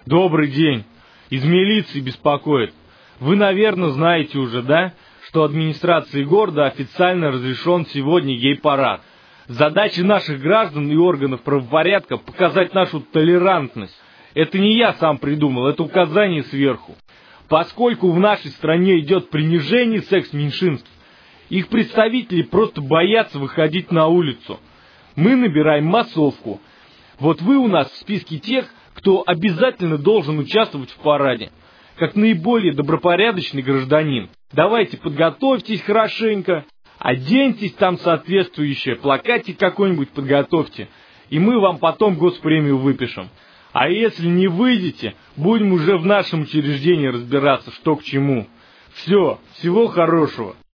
Добрый день. Из милиции беспокоит. Вы, наверное, знаете уже, да, что администрацией города официально разрешен сегодня гей-парад. Задача наших граждан и органов правопорядка показать нашу толерантность. Это не я сам придумал, это указание сверху. Поскольку в нашей стране идет принижение секс-меньшинств, их представители просто боятся выходить на улицу. Мы набираем массовку. Вот вы у нас в списке тех, кто обязательно должен участвовать в параде, как наиболее добропорядочный гражданин. Давайте подготовьтесь хорошенько, оденьтесь там соответствующее, плакатик какой-нибудь подготовьте, и мы вам потом госпремию выпишем. А если не выйдете, будем уже в нашем учреждении разбираться, что к чему. Все, всего хорошего.